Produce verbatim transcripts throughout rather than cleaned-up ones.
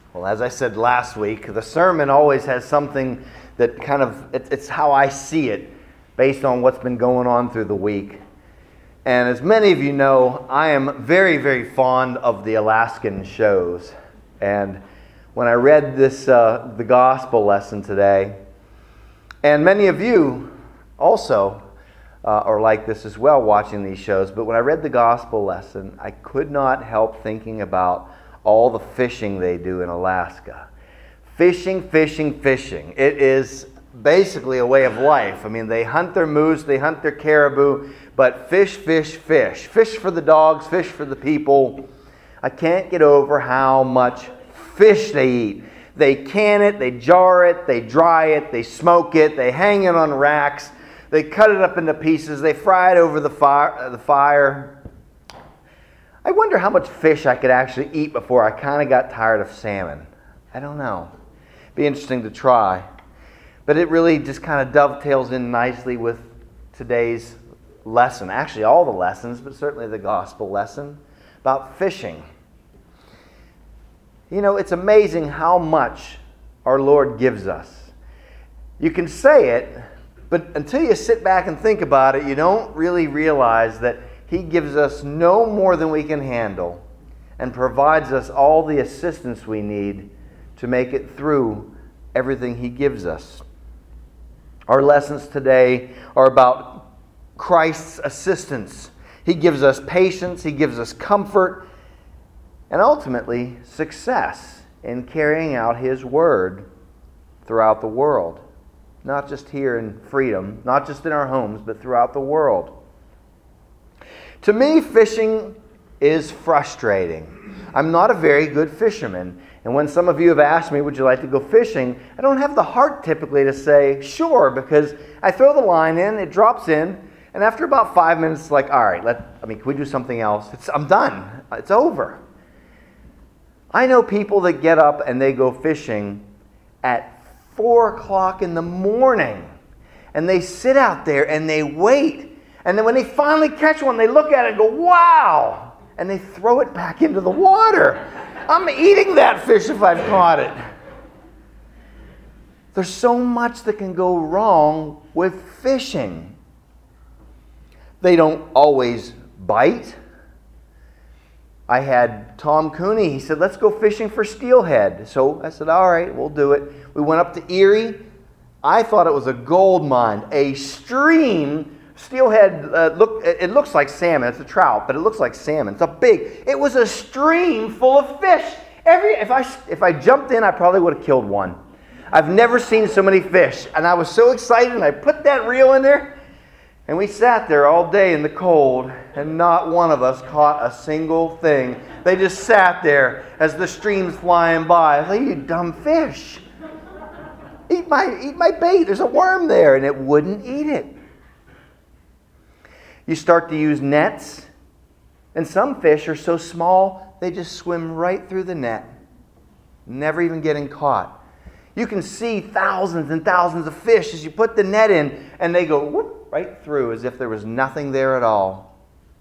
Well, as I said last week, the sermon always has something that kind of, it, it's how I see it based on what's been going on through the week. And as many of you know, I am very, very fond of the Alaskan shows. And when I read this, uh, the gospel lesson today, and many of you also uh, are like this as well, watching these shows, but when I read the gospel lesson, I could not help thinking about all the fishing they do in Alaska. Fishing, fishing, fishing. It is basically a way of life. I mean, they hunt their moose, they hunt their caribou, but fish, fish, fish. Fish for the dogs, fish for the people. I can't get over how much fish they eat. They can it, they jar it, they dry it, they smoke it, they hang it on racks, they cut it up into pieces, they fry it over the fire. The fire. I wonder how much fish I could actually eat before I kind of got tired of salmon. I don't know. Be interesting to try. But it really just kind of dovetails in nicely with today's lesson. Actually, all the lessons, but certainly the gospel lesson about fishing. You know, it's amazing how much our Lord gives us. You can say it, but until you sit back and think about it, you don't really realize that He gives us no more than we can handle and provides us all the assistance we need to make it through everything He gives us. Our lessons today are about Christ's assistance. He gives us patience, He gives us comfort, and ultimately success in carrying out His word throughout the world. Not just here in freedom, not just in our homes, but throughout the world. To me, fishing is frustrating. I'm not a very good fisherman. And when some of you have asked me, would you like to go fishing? I don't have the heart typically to say, sure, because I throw the line in, it drops in, and after about five minutes, it's like, all right, let, I mean, can we do something else? It's, I'm done. It's over. I know people that get up and they go fishing at four o'clock in the morning, and they sit out there and they wait. And then when they finally catch one, they look at it and go, wow! And they throw it back into the water. I'm eating that fish if I've caught it. There's so much that can go wrong with fishing. They don't always bite. I had Tom Cooney, he said, let's go fishing for steelhead. So I said, all right, we'll do it. We went up to Erie. I thought it was a gold mine, a stream. Steelhead, uh, look, it looks like salmon. It's a trout, but it looks like salmon. It's a big, it was a stream full of fish. Every, if I, if I jumped in, I probably would have killed one. I've never seen so many fish. And I was so excited, and I put that reel in there, and we sat there all day in the cold, and not one of us caught a single thing. They just sat there as the stream's flying by. I thought, you dumb fish. Eat my, eat my bait. There's a worm there. And it wouldn't eat it. You start to use nets, and some fish are so small, they just swim right through the net, never even getting caught. You can see thousands and thousands of fish as you put the net in, and they go whoop, right through as if there was nothing there at all.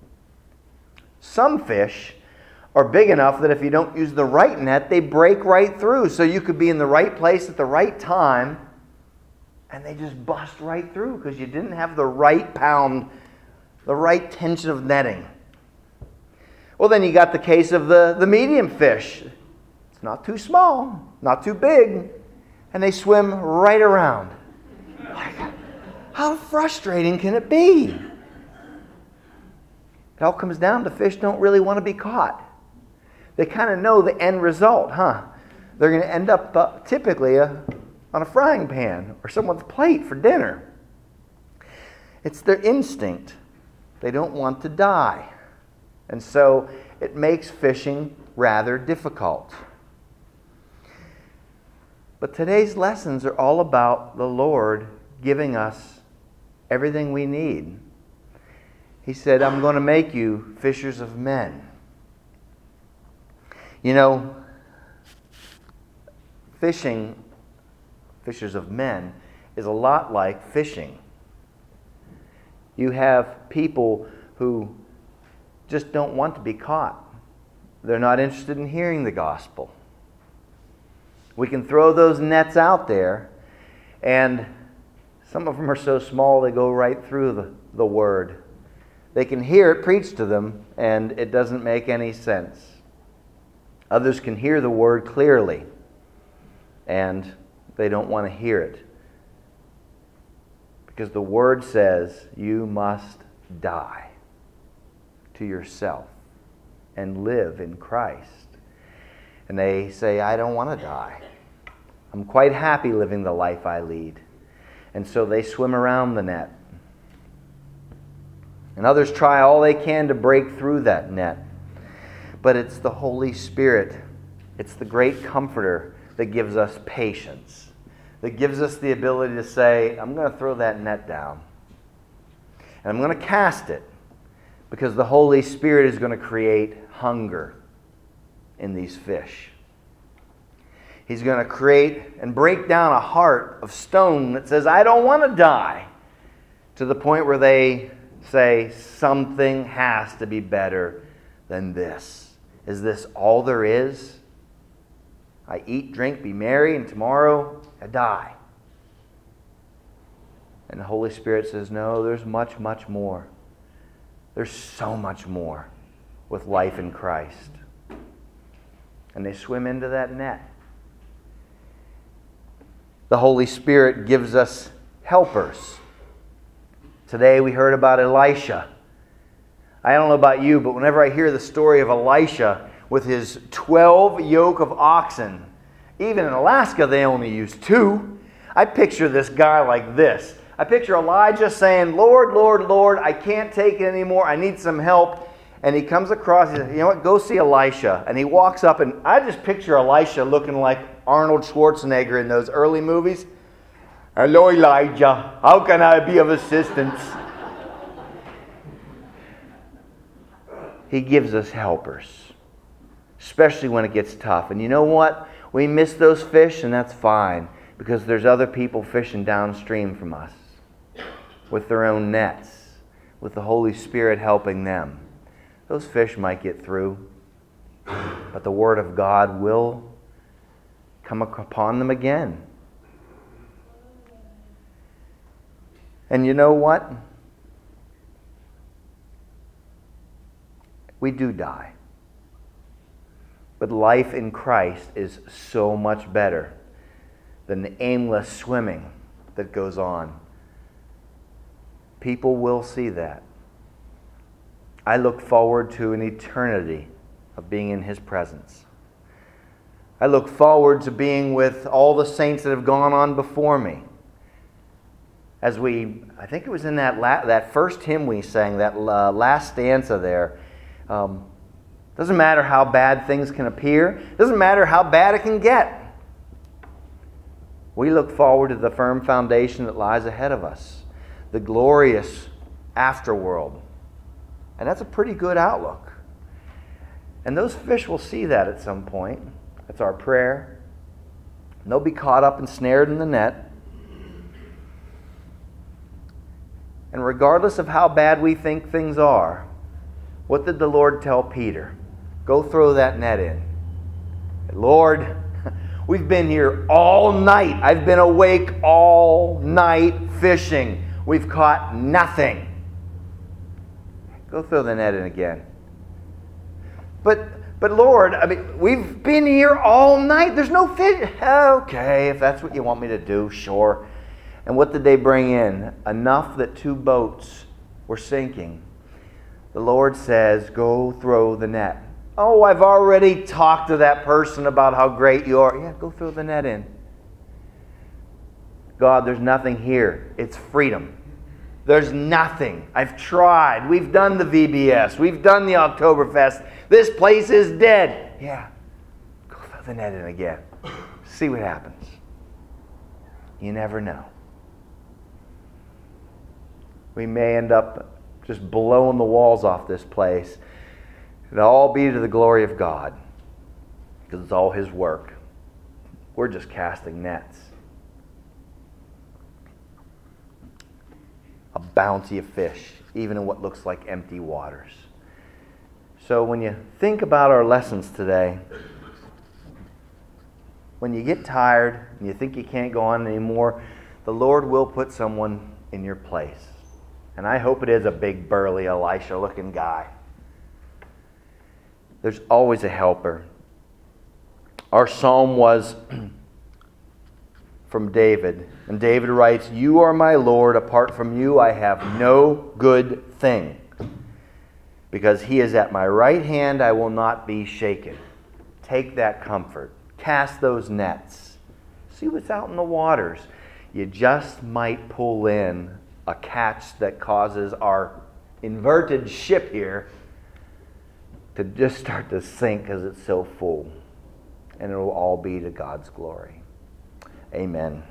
Some fish are big enough that if you don't use the right net, they break right through. So you could be in the right place at the right time, and they just bust right through because you didn't have the right pound, the right tension of netting. Well, then you got the case of the, the medium fish. It's not too small, not too big, and they swim right around. How frustrating can it be? It all comes down to fish don't really want to be caught. They kind of know the end result, huh? They're going to end up uh, typically uh, on a frying pan or someone's plate for dinner. It's their instinct. They don't want to die. And so it makes fishing rather difficult. But today's lessons are all about the Lord giving us everything we need. He said, I'm going to make you fishers of men. You know, fishing, fishers of men, is a lot like fishing. You have people who just don't want to be caught. They're not interested in hearing the gospel. We can throw those nets out there, and some of them are so small they go right through the, the Word. They can hear it preached to them, and it doesn't make any sense. Others can hear the Word clearly, and they don't want to hear it. Because the Word says you must die to yourself and live in Christ. And they say, I don't want to die. I'm quite happy living the life I lead. And so they swim around the net. And others try all they can to break through that net. But it's the Holy Spirit, it's the great Comforter that gives us patience, that gives us the ability to say, I'm going to throw that net down. And I'm going to cast it, because the Holy Spirit is going to create hunger in these fish. He's going to create and break down a heart of stone that says, I don't want to die, to the point where they say, something has to be better than this. Is this all there is? I eat, drink, be merry, and tomorrow I die. And the Holy Spirit says, no, there's much, much more. There's so much more with life in Christ. And they swim into that net. The Holy Spirit gives us helpers. Today we heard about Elisha. I don't know about you, but whenever I hear the story of Elisha with his twelve yoke of oxen, even in Alaska they only use two. I picture this guy like this. I picture Elijah saying, Lord, Lord, Lord, I can't take it anymore. I need some help. And he comes across, he says, you know what, go see Elisha. And he walks up, and I just picture Elisha looking like Arnold Schwarzenegger in those early movies. Hello, Elijah. How can I be of assistance? He gives us helpers, especially when it gets tough. And you know what? We miss those fish, and that's fine, because there's other people fishing downstream from us with their own nets, with the Holy Spirit helping them. Those fish might get through, but the Word of God will come upon them again. And you know what? We do die. But life in Christ is so much better than the aimless swimming that goes on. People will see that. I look forward to an eternity of being in His presence. I look forward to being with all the saints that have gone on before me. As we, I think it was in that la- that first hymn we sang, that uh, last stanza there. Um, doesn't matter how bad things can appear. Doesn't matter how bad it can get. We look forward to the firm foundation that lies ahead of us. The glorious afterworld. And that's a pretty good outlook. And those fish will see that at some point. That's our prayer. And they'll be caught up and snared in the net. And regardless of how bad we think things are, what did the Lord tell Peter? Go throw that net in. Lord, we've been here all night. I've been awake all night fishing. We've caught nothing. Go throw the net in again. But, but Lord, I mean, we've been here all night. There's no fish. Okay, if that's what you want me to do, sure. And what did they bring in? Enough that two boats were sinking. The Lord says, go throw the net. Oh, I've already talked to that person about how great you are. Yeah, go throw the net in. God, there's nothing here. It's freedom. There's nothing. I've tried. We've done the V B S. We've done the Oktoberfest. This place is dead. Yeah. Go throw the net in again. See what happens. You never know. We may end up just blowing the walls off this place. It'll all be to the glory of God, because it's all His work. We're just casting nets. A bounty of fish, even in what looks like empty waters. So when you think about our lessons today, when you get tired and you think you can't go on anymore, the Lord will put someone in your place. And I hope it is a big, burly, Elisha-looking guy. There's always a helper. Our psalm was from David. And David writes, "You are my Lord. Apart from you, I have no good thing. Because he is at my right hand, I will not be shaken." Take that comfort. Cast those nets. See what's out in the waters. You just might pull in a catch that causes our inverted ship here to just start to sink because it's so full. And it will all be to God's glory. Amen.